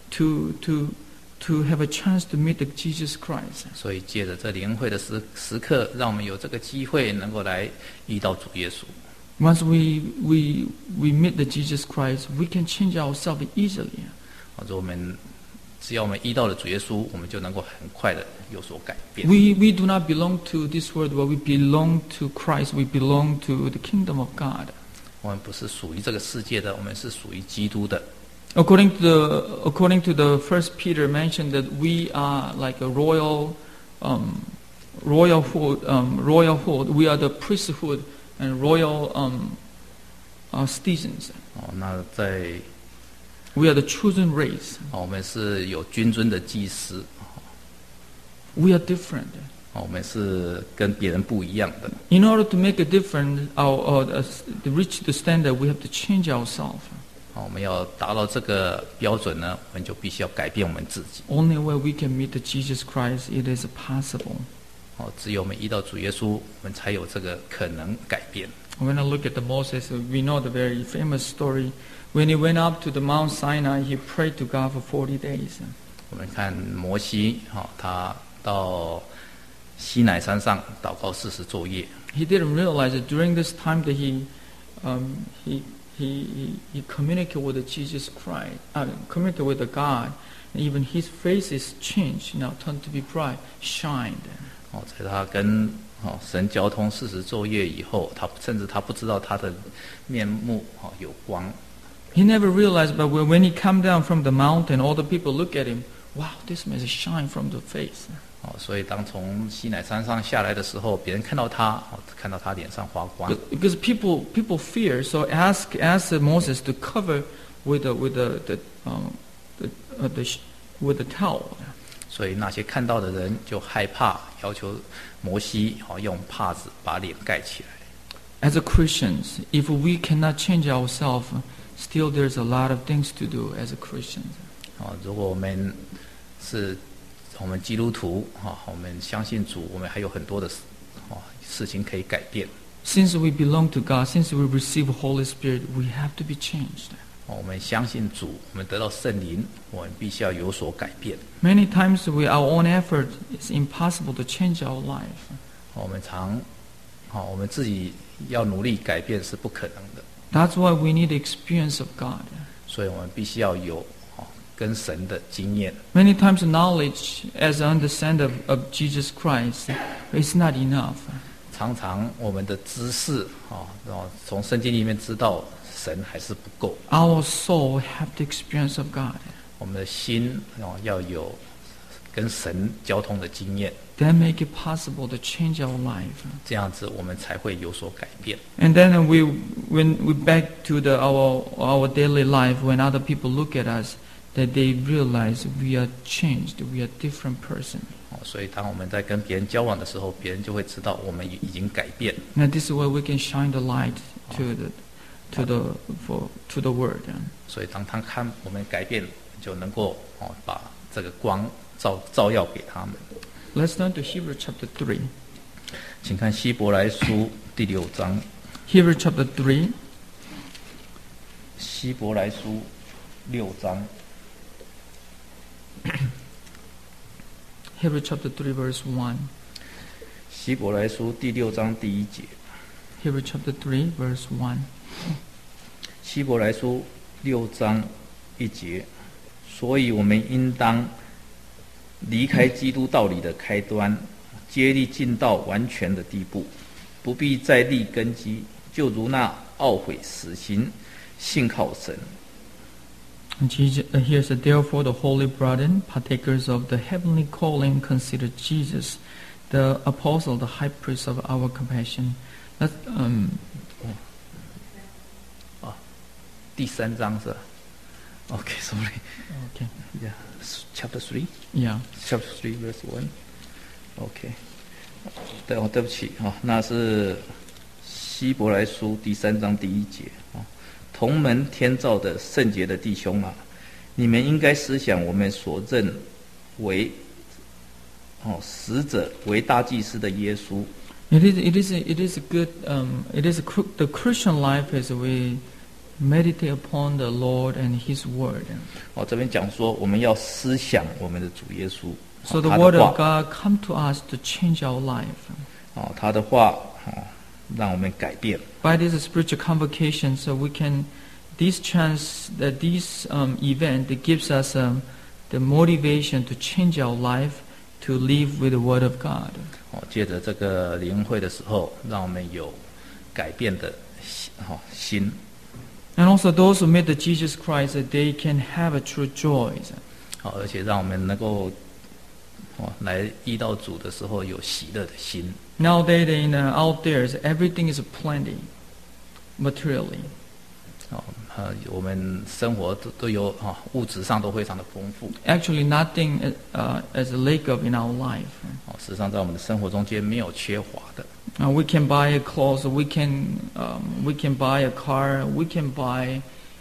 to have a chance to meet the Jesus Christ. 所以借着这灵会的时刻，让我们有这个机会能够来遇到主耶稣。 Once we meet the Jesus Christ, we can change ourselves easily. 只要我们遇到了主耶稣，我们就能够很快的有所改变。 We do not belong to this world, but we belong to Christ. We belong to the kingdom of God. 我们不是属于这个世界的，我们是属于基督的。 According to the First Peter mentioned that we are like a royal hood. We are the priesthood and royal citizens. 那在 We are the chosen race. 我们是有君尊的祭司， We are different. 我们是跟别人不一样的。 In order to make a difference, to reach the standard, we have to change ourselves. 我们要达到这个标准呢，我们就必须要改变我们自己。 Only when we can meet the Jesus Christ, it is possible. 只有我们遇到主耶稣，我们才有这个可能改变。 When I look at the Moses, we know the very famous story. When he went up to the Mount Sinai, he prayed to God for 40 days. 我们看摩西，他到西乃山上祷告40昼夜。 He didn't realize that during this time that he communicated with the Jesus Christ, communicated with the God, and even his face is changed, now turned to be bright, shined. 在他跟神交通40昼夜以后，甚至他不知道他的面目有光。 He never realized, but when he come down from the mountain, all the people look at him. Wow, this man is shine from the face. 所以当从西乃山上下来的时候，别人看到他脸上发光。 Because people fear, so ask Moses to cover with the towel. 所以那些看到的人就害怕，要求摩西用帕子把脸盖起来。 As a Christians, if we cannot change ourselves, still there's a lot of things to do as a Christians. 如果我们基督徒，我们相信主，我们还有很多的事情可以改变。 Since we belong to God, since we receive Holy Spirit, we have to be changed. 我们相信主，我们得到圣灵，我们必须要有所改变。 Many times with our own effort, it's impossible to change our life. 我们自己要努力改变是不可能的。 That's why we need the experience of God. 所以我们必须要有跟神的经验。 Many times knowledge as an understanding of Jesus Christ is not enough. 常常我们的知识然后从圣经里面知道神还是不够。 Our soul have the experience of God. 我们的心要有跟神交通的经验， That make it possible to change our life. 这样子我们才会有所改变。 And then when we back to our daily life, when other people look at us, that they realize we are changed, we are different person. 所以当我们在跟别人交往的时候，别人就会知道我们已经改变。 Now this is where we can shine the light to the world. 所以当他看我们改变，就能够把这个光照耀给他们。 Let's turn to Hebrews chapter 3. 请看希伯来书第6章。 Hebrews chapter 3. 希伯来书6章。 Hebrews chapter 3 verse 1. 希伯来书第6章第1节。 Hebrews chapter 3 verse 1. 希伯来书6章1节，所以我们应当离开基督道理的开端，竭力进到完全的地步，不必再立根基，就如那懊悔死刑，信靠神。 And here said, therefore, the holy brethren, partakers of the heavenly calling, consider Jesus, the apostle, the high priest of our compassion. That, 第3章是吧 ？Okay, sorry. okay, Yeah, chapter 3. yeah. Chapter 3, verse 1. OK， 对不起那是希伯来书第3章第1节同门天造的圣洁的弟兄啊，你们应该思想我们所认为死者为大祭司的耶稣。 It is a good. The Christian life as we meditate upon the Lord and His Word. 这边讲说我们要思想我们的主耶稣。 So the 他 Word 的 of 话 God come to us to change our life. 他的话让我们改变。 By this spiritual convocation, so we can, this chance, that this event, that gives us the motivation to change our life, to live with the Word of God. 借着这个灵会的时候，让我们有改变的心。 And also those who meet the Jesus Christ, that they can have a true joy. 而且让我们能够来遇到主的时候有喜乐的心。 Nowadays, out there, everything is plenty, materially. 我们生活都有物质上都非常的丰富。 Actually, nothing as a lack of in our life. 事实上，在我们的生活中间没有缺乏的。 We can buy a clothes, we can buy a car, we can buy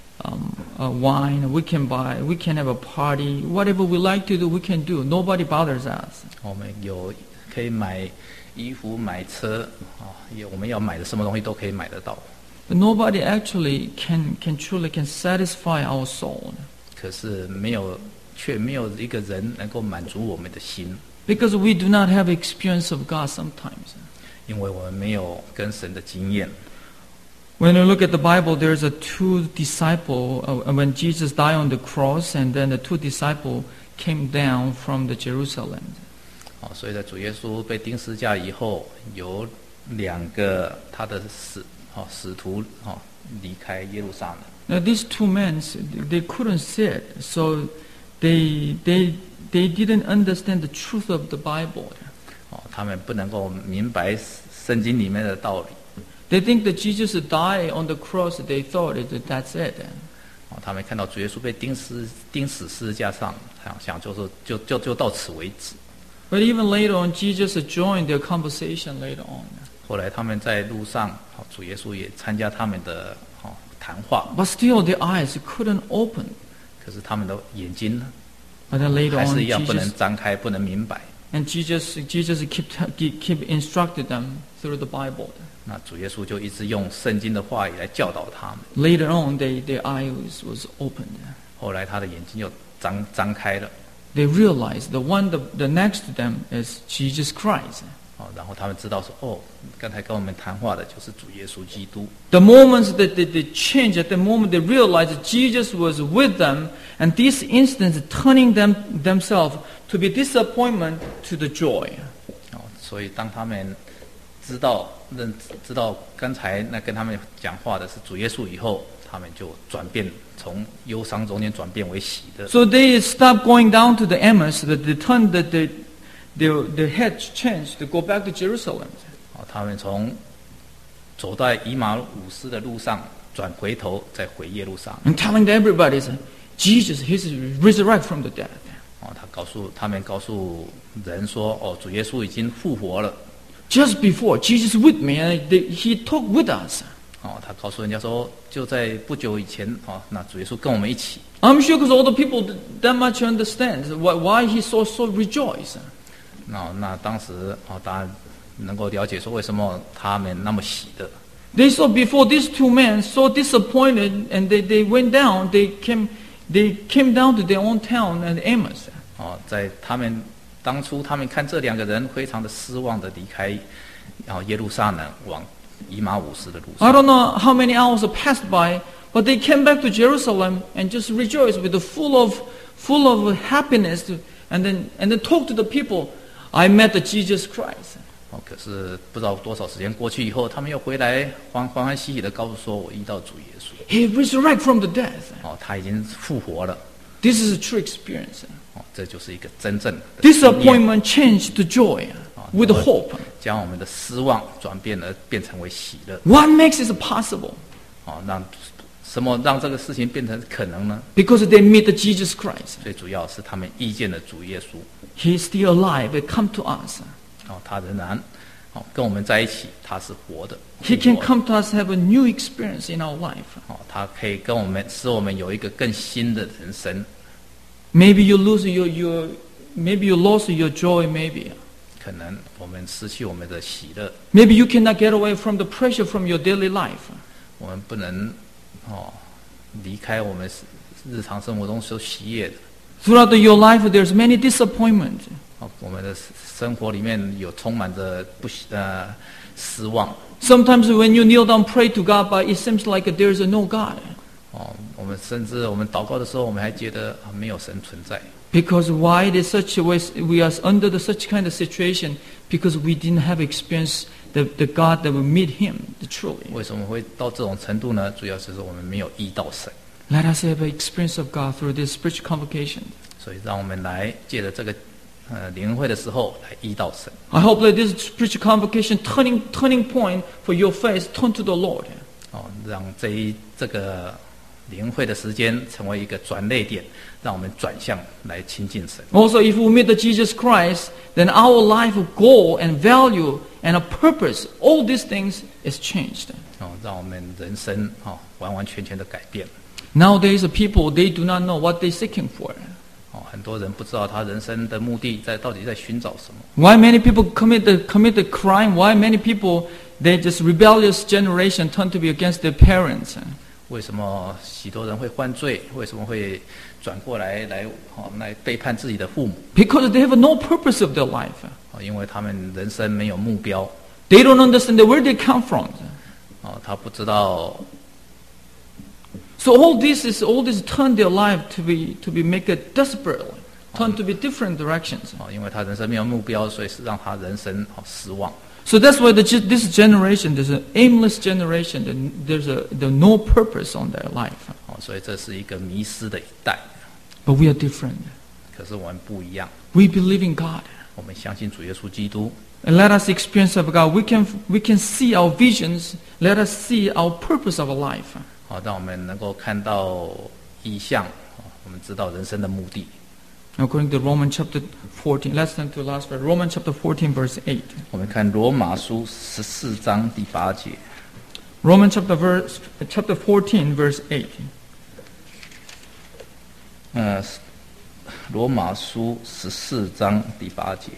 wine, we can have a party. Whatever we like to do, we can do. Nobody bothers us. 我们可以买衣服、买车我们要买的什么东西都可以买得到。 But nobody actually can truly satisfy our soul. 可是却没有一个人能够满足我们的心。 Because we do not have experience of God sometimes. 因为我们没有跟神的经验。 When you look at the Bible, there's a two disciple when Jesus died on the cross, and then the two disciple came down from the Jerusalem. 所以在主耶稣被钉十字架以后，有2个他的使徒离开耶路撒冷。 Now these two men, they couldn't sit, so they didn't understand the truth of the Bible. 他们不能够明白圣经里面的道理。 They think that Jesus died on the cross. They thought that's it. 他们看到主耶稣被钉死十字架上，想就到此为止。 But even later on, Jesus joined their conversation later on. 后来他们在路上，主耶稣也参加他们的谈话。 But still, their eyes couldn't open. 可是他们的眼睛 But then later 还 on, 是一样不能 Jesus 张开，不能明白。 and Jesus keep instructed them through the Bible. 那主耶稣就一直用圣经的话语来教导他们。 Later on, their eyes was opened. 后来他的眼睛又张开了。 They realized the next to them is Jesus Christ. 然后他们知道说，刚才跟我们谈话的就是主耶稣基督。 The moments that they change, at the moment they realize that Jesus was with them, and these instances turning themselves to be disappointment to the joy. 所以当他们知道刚才那跟他们讲话的是主耶稣以后，他们就转变，从忧伤中间转变为喜乐。 So they stop going down to the Emmaus, that they turn their head changed to go back to Jerusalem. 他们从走在以马忤斯的路上，转回头再回耶路撒冷。 And telling everybody, Jesus, he's resurrected from the dead. 他们告诉人说，主耶稣已经复活了。 Just before, Jesus with me, and he talked with us. 他告诉人家说，就在不久以前，那主耶稣跟我们一起。 I'm sure because all the people that much understand why he so rejoice. 那当时大家能够了解说为什么他们那么喜乐。 They saw before these two men so disappointed, and they went down. They came down to their own town and Emmaus. 在他们当初，他们看这两个人非常的失望的离开，耶路撒冷往以马忤斯的路上。 I don't know how many hours passed by, but they came back to Jerusalem and just rejoiced with full of happiness, and then talked to the people. I met the Jesus Christ. 可是不知道多少时间过去以后，他们又回来欢欢喜喜的告诉说，我遇到主耶稣。 He resurrected from the dead. 他已经复活了。 This is a true experience. 这就是一个真正的 disappointment changed to joy with hope. 将我们的失望变成为喜乐。 What makes it possible? 什么让这个事情变成可能呢？ Because they meet the Jesus Christ. 最主要是他们遇见了主耶稣。 He is still alive and come to us. 他仍然跟我们在一起，他是活的。 He can come to us have a new experience in our life. 他可以跟我们使我们有一个更新的人生。 Maybe you lost your joy. Maybe. 可能我们失去我们的喜乐。 Maybe you cannot get away from the pressure from your daily life. 我们不能离开我们日常生活中所喜悦的。 Throughout your life, there's many disappointments. 我们的生活里面有充满着失望。 Sometimes when you kneel down, pray to God, but it seems like there's no God. 我们甚至我们祷告的时候，我们还觉得没有神存在。 Because why it is such a way we are under such kind of situation? Because we didn't have experience the God that will meet Him truly. 为什么会到这种程度呢？主要是说我们没有遇到神。 Let us have an experience of God through this spiritual convocation. 所以让我们来借着这个灵会的时候来遇到神。 I hope that this spiritual convocation turning point for your faith turn to the Lord. 让这个灵会的时间成为一个转捩点，让我们转向来亲近神。 Also, if we meet the Jesus Christ, then our life goal and value and a purpose, all these things is changed. 让我们人生完完全全的改变。 Nowadays, people they do not know what they're seeking for. 很多人不知道他人生的目的到底在寻找什么。 Why many people commit the crime? Why many people they just rebellious generation turn to be against their parents? 为什么许多人会犯罪？为什么会转过来背叛自己的父母？ Because they have no purpose of their life. 因为他们人生没有目标。 They don't understand where they come from. 他不知道。 So all this turn their life to be make it desperately, turn to be different directions. 因为他人生没有目标，所以是让他人生失望。 So that's why this generation, there's an aimless generation. There's no purpose on their life. 所以这是一个迷失的一代。 But we are different. 可是我们不一样。 We believe in God. 我们相信主耶稣基督。 And let us experience of God. We can see our visions. Let us see our purpose of our life. 让我们能够看到意象，我们知道人生的目的。 According to Romans chapter 14, let's turn to the last verse. Romans chapter 14, verse 8. 我们看罗马书14章第8节。 Romans chapter 14, verse 8. 罗马书14章第8节。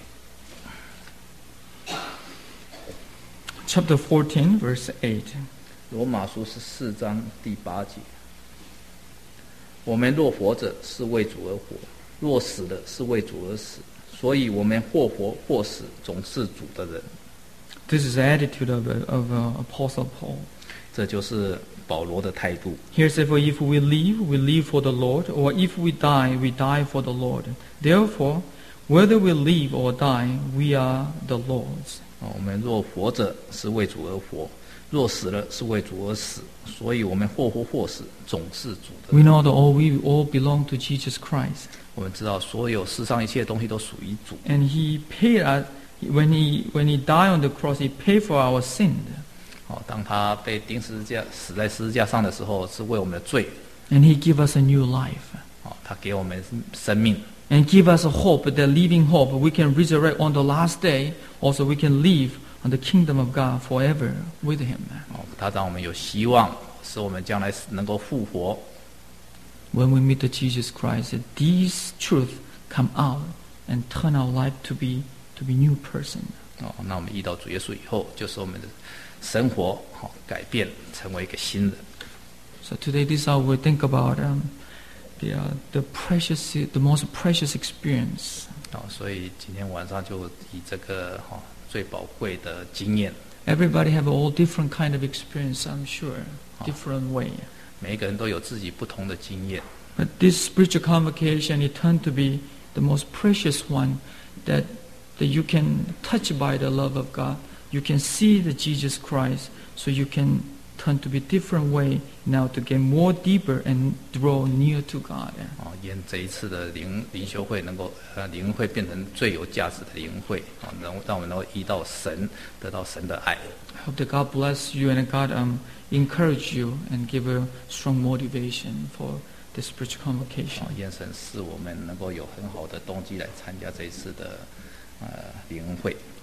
Chapter 14, verse 8. 罗马书14章第8节。我们若活着，是为主而活；若死了，是为主而死。 所以我们或活或死，总是主的人。 This is the attitude of Apostle Paul. 这就是保罗的态度。 Here says, for if we live for the Lord, or if we die for the Lord. Therefore, whether we live or die, we are the Lord's. 我们若活着，是为主而活；若死了，是为主而死。所以我们或活或死，总是主的。 We know that we all belong to Jesus Christ. 我们知道，所有世上一切东西都属于主。 And He paid us, when He died on the cross, He paid for our sin. 当他被钉十字架、死在十字架上的时候，是为我们的罪。 And He gave us a new life. 他给我们生命。 And give us a hope, that living hope, we can resurrect on the last day. Also, we can live on the kingdom of God forever with Him. 他让我们有希望，使我们将来能够复活。 When we meet the Jesus Christ, these truths come out and turn our life to be new person. 那我们遇到主耶稣以后，就是我们的生活改变，成为一个新人。 So today, this hour we think about the most precious experience. 所以今天晚上就以这个最宝贵的经验。 Everybody have all different kind of experience, I'm sure, different way. 每一个人都有自己不同的经验。 But this spiritual convocation, it turned to be the most precious one that you can touch by the love of God. You can see the Jesus Christ, so you can turn to be different way now to get more deeper and draw near to God. 愿这一次的灵修会能够灵会变成最有价值的灵会，让我们能够遇到神，得到神的爱。 I hope that God bless you and God encourage you and give a strong motivation for the spiritual convocation. 愿神使我们能够有很好的动机来参加这一次的灵会。